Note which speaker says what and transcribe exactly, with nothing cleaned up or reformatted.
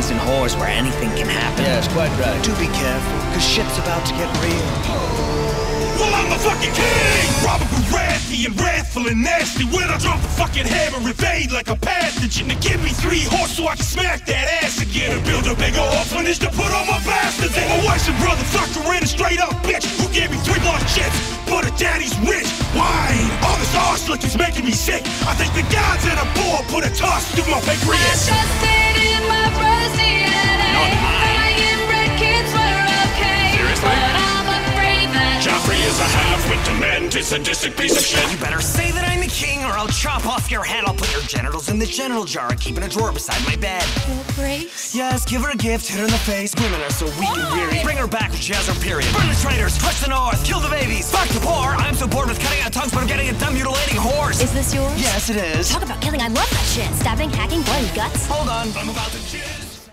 Speaker 1: gangs and whores where anything can happen.
Speaker 2: Yes, quite right.
Speaker 3: Do be careful, cause shit's about to get real.
Speaker 4: Well, I'm the fucking king! Probably wrathy and wrathful and nasty. When I drop the fucking hammer, evade like a pathogen. To give me three horse so I can smack that ass again. And build a bigger orphanage to put on my bastards. And my wife's a brother fucker and a straight up bitch who gave me three blood shits, but her daddy's rich. Wine! All this arse look is making me sick. I think the gods at a ball put a toss through my pancreas.
Speaker 5: I trusted in my brother's D N A.
Speaker 1: Not mine.
Speaker 5: My inbred kids were okay.
Speaker 1: Seriously?
Speaker 5: But I'm afraid that
Speaker 4: Joffrey is a half-wit demented sadistic piece of shit.
Speaker 1: You better say that I'm the king or I'll chop off your head. I'll put your genitals in the genital jar and keep in a drawer beside my bed.
Speaker 5: Your Grace.
Speaker 1: Yes, give her a gift, hit her in the face. Women are so weak and weary. Bring her back when she has her period. Burn the traitors, crush the north, kill the babies, fuck the poor. I'm so bored with cutting out tongues, but I'm getting a dumb mutilating horse.
Speaker 5: Is this yours?
Speaker 1: Yes, it is.
Speaker 5: Talk about killing, I love that shit. Stabbing, hacking, blood, and guts.
Speaker 1: Hold on.
Speaker 4: I'm about to jizz